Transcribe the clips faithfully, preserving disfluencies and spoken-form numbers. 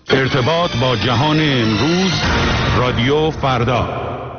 ارتباط با جهان امروز، رادیو فردا.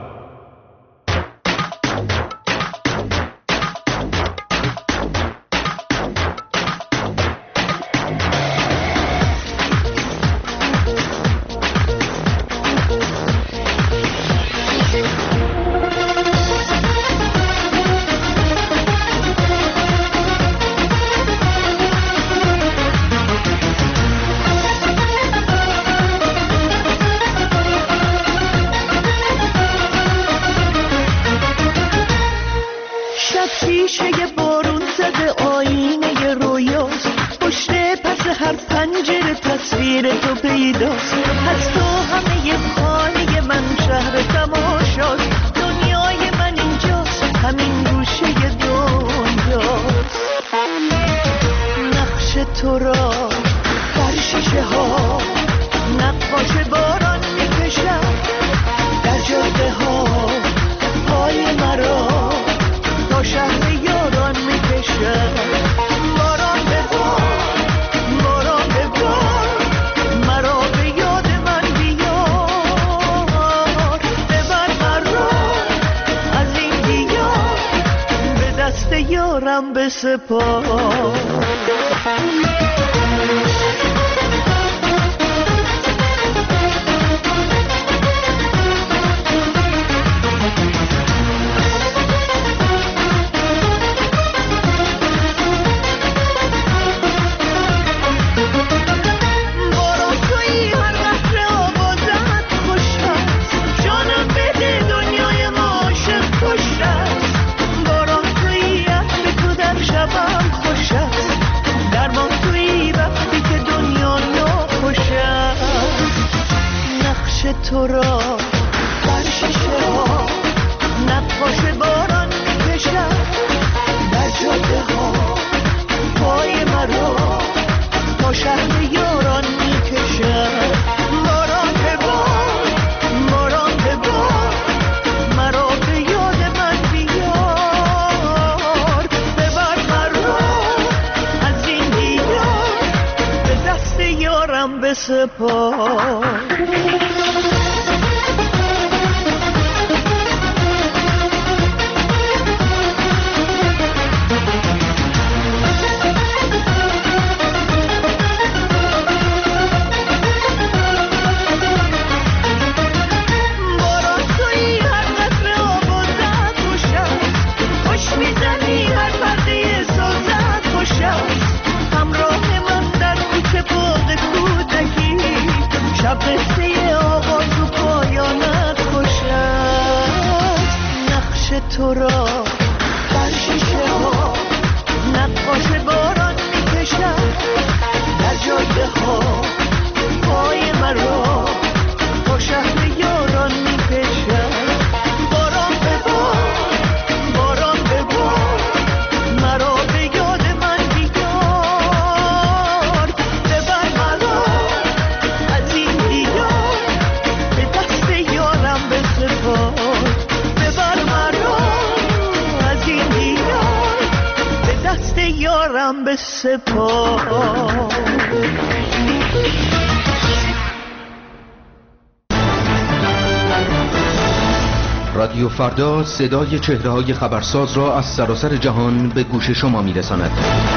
رادیو فردا صدای چهره‌های خبرساز را از سراسر جهان به گوش شما می‌رساند.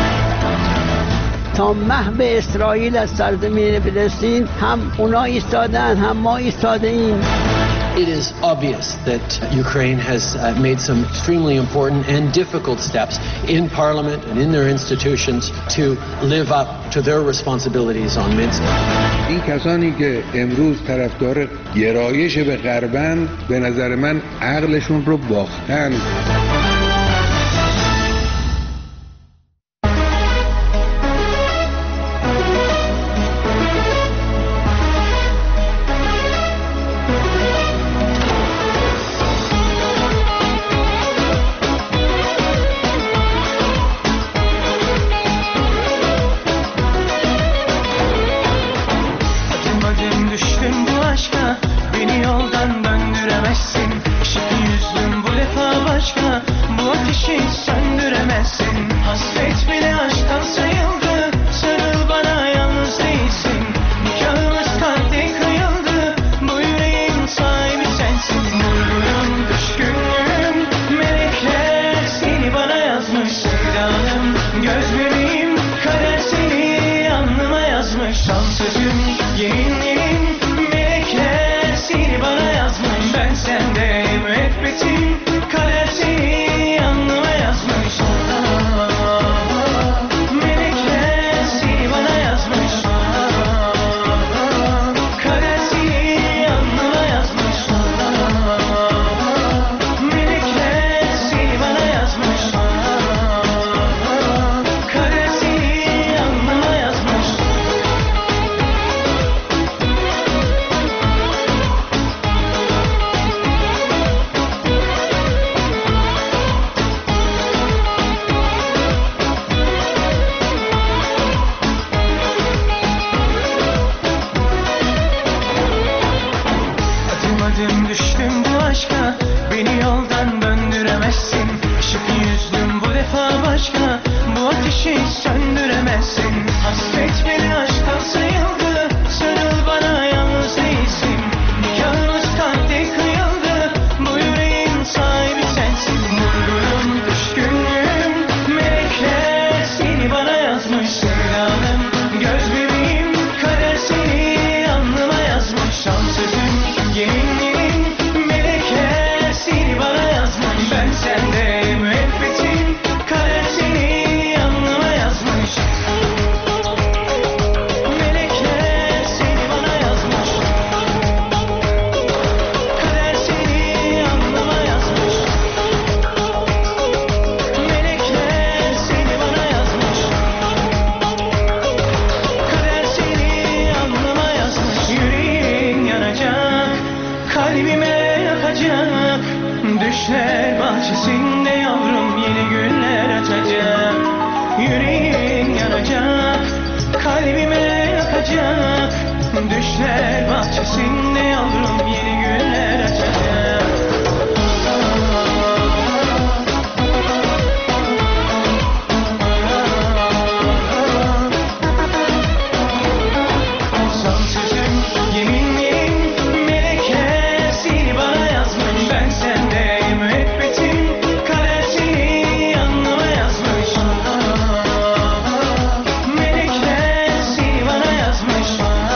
تا محو اسرائیل از سرزمین فلسطین هم اونا ایستادن هم ما ایستاده ایم. It is obvious that Ukraine has uh, made some extremely important and difficult steps in parliament and in their institutions to live up to their responsibilities on Minsk. این کسانی که امروز طرفدار گرایش به غربند به نظر من عقلشون رو باختن. Beni yoldan döndüremezsin. Şık yüzlüm bu defa başka. bahçesinde yavrum yeni güller açacak. Yüreğin yanacak, kalbime yakacak. Düşler bahçesinde yavrum yeni güller açacak. Son sözüm, yeminlerim, melekler seni bana yazmış. Ben sendeyim müebbetim, kader seni yanıma yazmış. Melekler seni bana yazmış.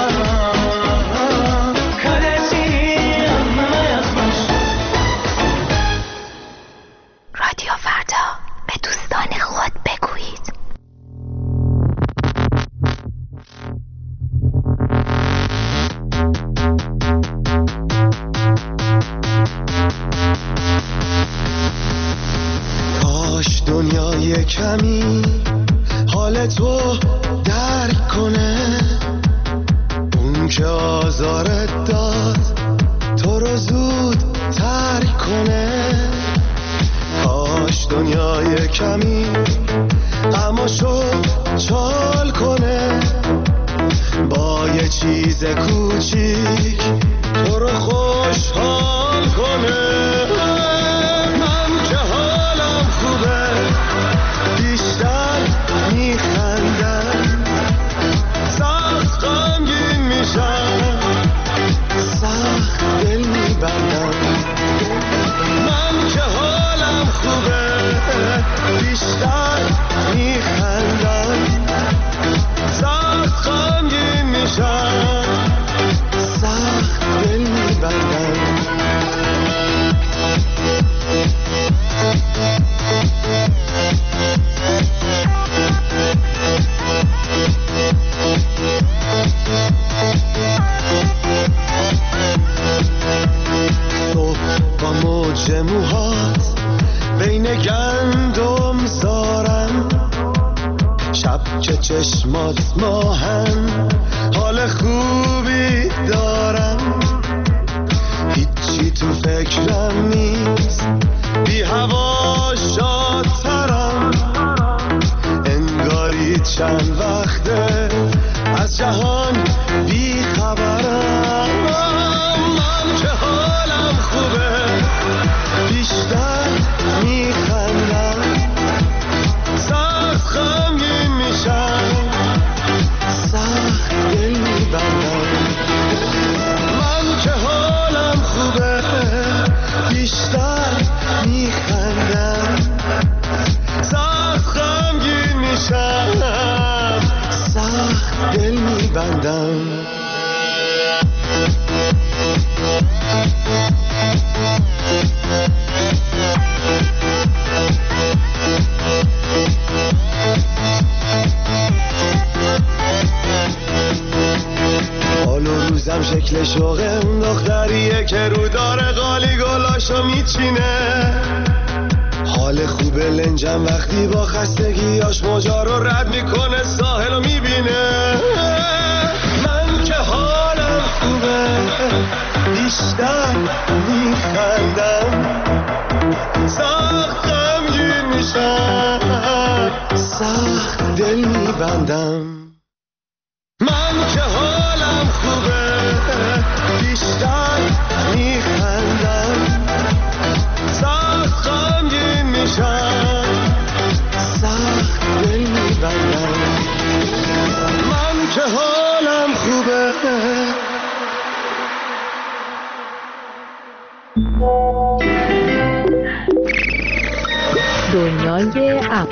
Kader seni yanıma yazmış. رادیو فردا به دوستان خود بگویید. کاش دنیای کمی حال تو درک کنه، اون که آزارت داد تو رو زود ترک کنه. کاش دنیای کمی غماشو چال کنه، با یه چیز کوچیک تو رو خوشحال کنه. من که حالم خوبه بیشتر میخندم، سخت غمگین میشم، سخت دل میبندم. من که حالم خوبه بیشتر میخندم، سخت غمگین میشم، سخت دل میبندم. تو با موج موهات بین گندم زارم، شب که چشمات ماهن حال خوبی دارم. هیچی تو فکرم نیست، بی هوا شادترم، انگاری چند وقته از جهان بی خبرم. من که حالم خوبه بیشتر میخندم، سخت غمگین میشم، سخت دل میبندم. من که حالم خوبه بیشتر میخندم، سخت غمگین میشم، سخت دل میبندم. حال و روزم شکل شوقم دختریه که رو داره قالی گلاشو میچینه. حال خوبه لنجم وقتی با خستگیاش موجا رو رد میکنه، ساحل رو میبینه. من که حالم خوبه بیشتر میخندم، سخت غمگین میشم، سخت دل میبندم. من که حالم خوبه بیشتر میخندم، سخت غمگین میشم، سخت دل میبندم. من که حالم خوبه. دنیای اپ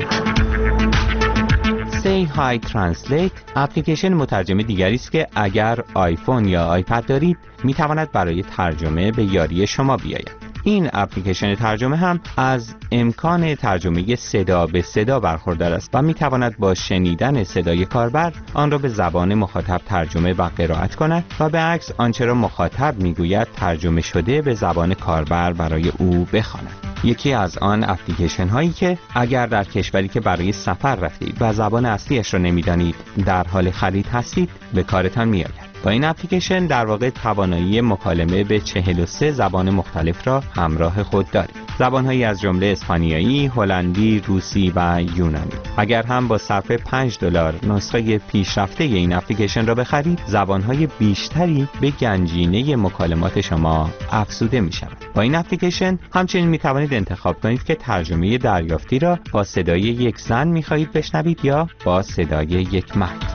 Say Hi Translate اپلیکیشن مترجم دیگری است که اگر آیفون یا آیپد دارید میتواند برای ترجمه به یاری شما بیاید. این اپلیکیشن ترجمه هم از امکان ترجمه صدا به صدا برخوردار است و میتواند با شنیدن صدای کاربر آن را به زبان مخاطب ترجمه و قرائت کند و به عکس آنچه را مخاطب میگوید ترجمه شده به زبان کاربر برای او بخواند. یکی از آن اپلیکیشن هایی که اگر در کشوری که برای سفر رفتید و زبان اصلیش را نمیدانید در حال خرید هستید به کارتان میآید. با این اپلیکیشن در واقع توانایی مکالمه به چهل و سه زبان مختلف را همراه خود دارید. زبان‌هایی از جمله اسپانیایی، هلندی، روسی و یونانی. اگر هم با صرف پنج دلار نسخه پیشرفته این اپلیکیشن را بخرید، زبان‌های بیشتری به گنجینه مکالمات شما افزوده می‌شود. با این اپلیکیشن همچنین می‌توانید انتخاب کنید که ترجمه دریافتی را با صدای یک زن می‌خواهید بشنوید یا با صدای یک مرد.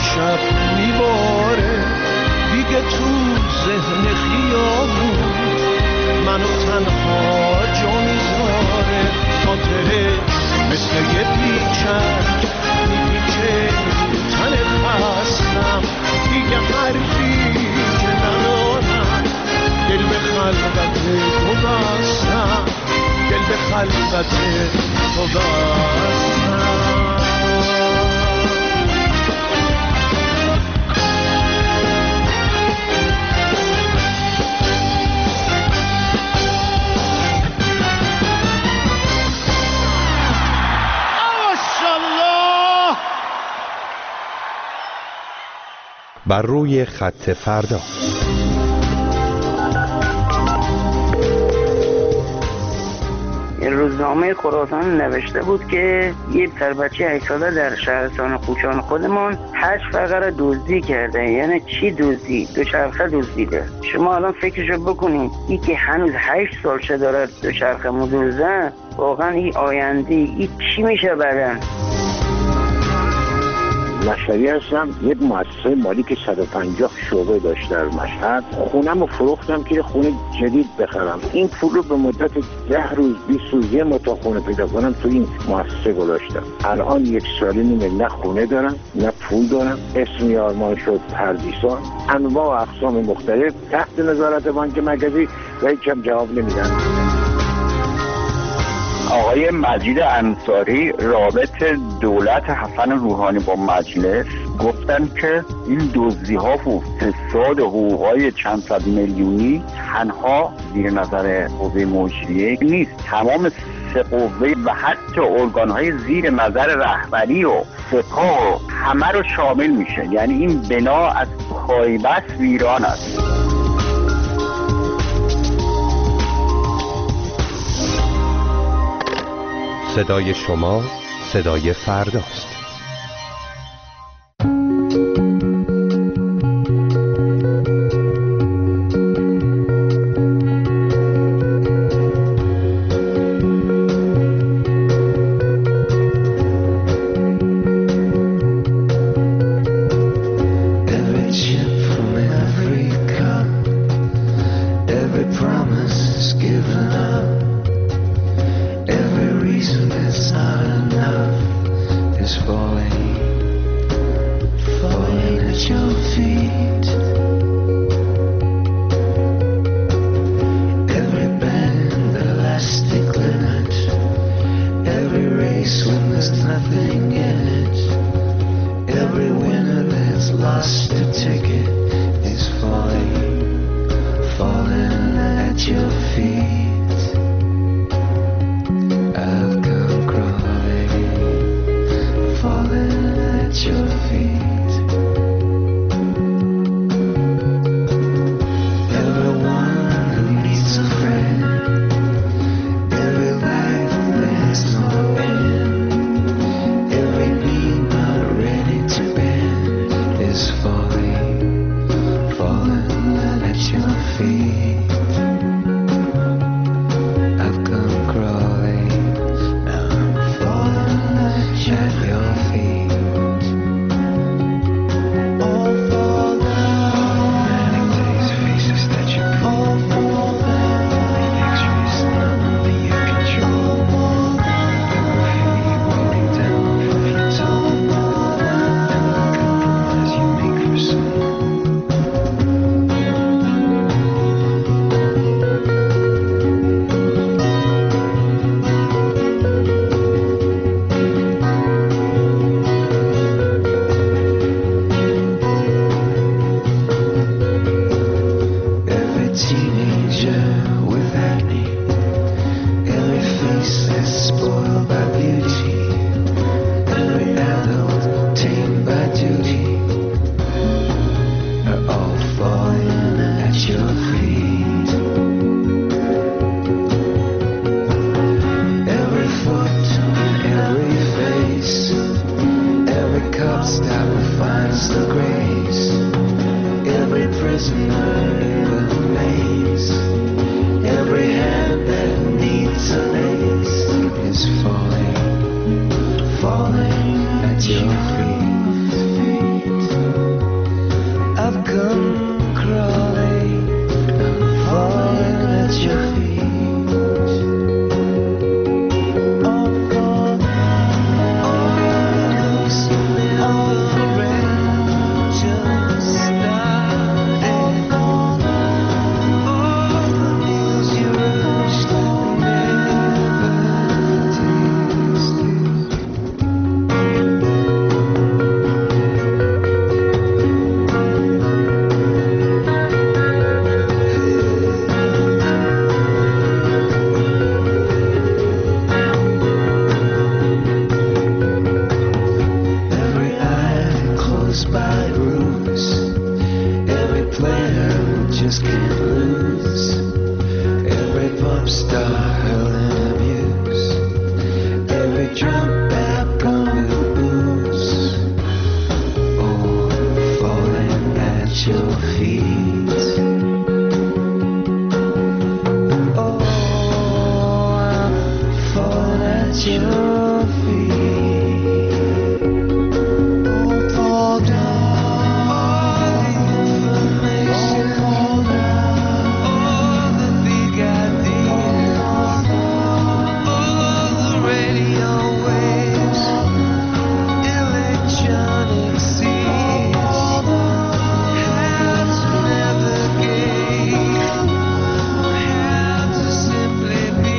شب میباره دیگه تو ذهن خیابون منو تنها جا میذاره خاطره مثل یه پیچک میپیچه تن خستم دیگه حرفی که ندارم دل به خلقت تو بستم دل به خلقت تو بستم بر روی خط فردا. روزنامه خراسان نوشته بود که یه پسر بچه هشت ساله در شهرستان کوچان خودمان هشت فقره دزدی کرده. یعنی چی دزدی؟ دوچرخه دزدیده. شما الان فکرشو بکنید، این که هنوز هشت سالشه داره دوچرخه مدوزه، واقعا این آینده این چی میشه بعدن؟ مشهدی هستم، یک مؤسسه مالی که صد و پنجاه شعبه داشت در مشهد. خونم رو فروختم که خونه جدید بخرم. این پول رو به مدت ده روز بیست روز یه متا خونه پیدا کنم تو این مؤسسه گذاشتم. الان یک سالی نیمه نه خونه دارم نه پول دارم. اسمی آرمان شد پردیسان، انواع و اقسام مختلف تحت نظارت بانک مرکزی و هیچ هم جواب نمیدن. آقای مجید انصاری رابط دولت حسن روحانی با مجلس گفتن که این دزدی ها و فساد حقوقای چند صد میلیونی تنها زیر نظر قوه مجریه نیست، تمام سه قوه و حتی ارگان های زیر نظر رهبری و سپاه همه رو شامل میشه. یعنی این بنا از پایبست ویران است. صدای شما صدای فرداست. Falling at your feet. just can't lose. Every pop star hurling abuse. Every drunk bad on the booze. Oh, falling at your feet. Oh, I'm falling at your feet. Oh, fall down. All the information. Fall down. All the big ideas. All the radio waves. Electronic seas. How to navigate. How to simply be.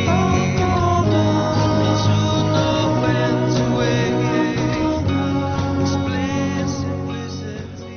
To know when to wait. Explain simplicity.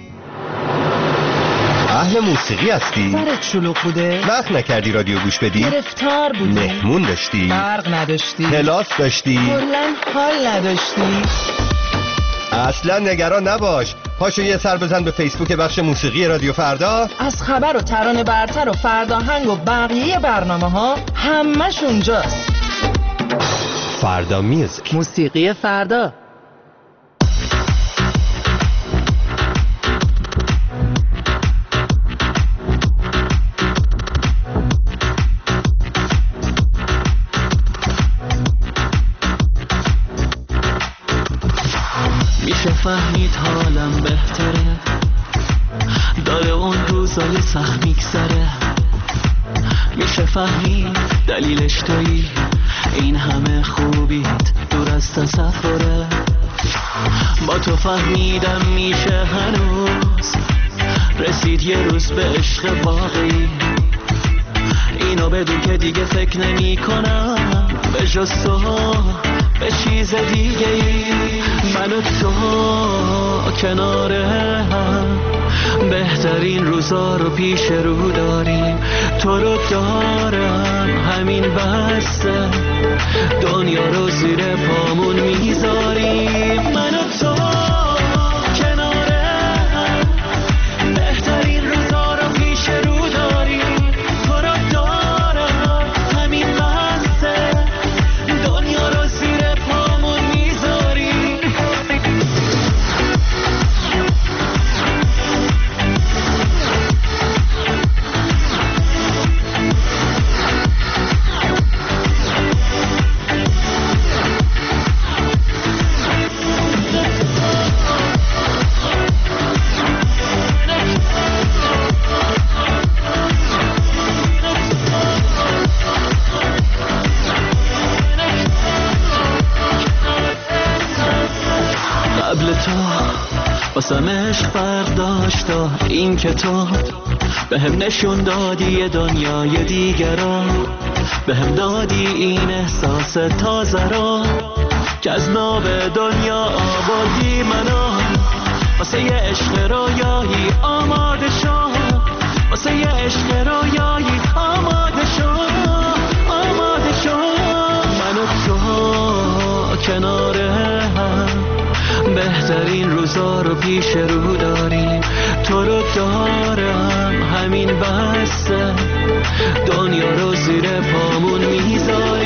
اهل موسیقی هستی؟ سرت شلوغ بوده؟ وقت نکردی رادیو گوش بدی؟ گرفتار بودی؟ مهمون داشتی؟ برق نداشتی؟ کلاس داشتی؟ کلاً حال نداشتی؟ اصلا نگران نباش، پاشو یه سر بزن به فیسبوک بخش موسیقی رادیو فردا. از خبر و ترانه برتر و فرداهنگ و بقیه برنامه ها همش اونجاست. فردا میوزیک، موسیقی فردا. میشه فهمید حالم بهتره، داره اون روزای سخت میگذره. میشه فهمید دلیلش تویی، این همه خوبیت دور از تصوره. با تو فهمیدم میشه هنوز رسید یه روز به عشق واقعی. اینو بدون که دیگه فکر نمی کنم به جز تو به چیز دیگه ای. من و تو کنار هم بهترین روزا رو پیش رو داریم. تو رو دارم همین بسته، دنیا رو زیر پامون میذاریم. من و تو کنار هم بهترین روزا رو پیش رو داریم. تو رو دارم همین بسته، دنیا رو زیر پامون میذاریم. قبل تو واسم عشق برداشتا، این که تو به هم نشون دادی یه دنیای دیگر را، به هم دادی این احساس تازه را که از ناب دنیا آوردی منو. واسه یه عشق رویایی آماده شو، واسه یه عشق رویایی آماده شو، آماده شو. من و تو کنار هم بهترین روزا رو پیش رو داریم. تو رو دارم همین بسته، دنیا رو زیر پامون میذاریم.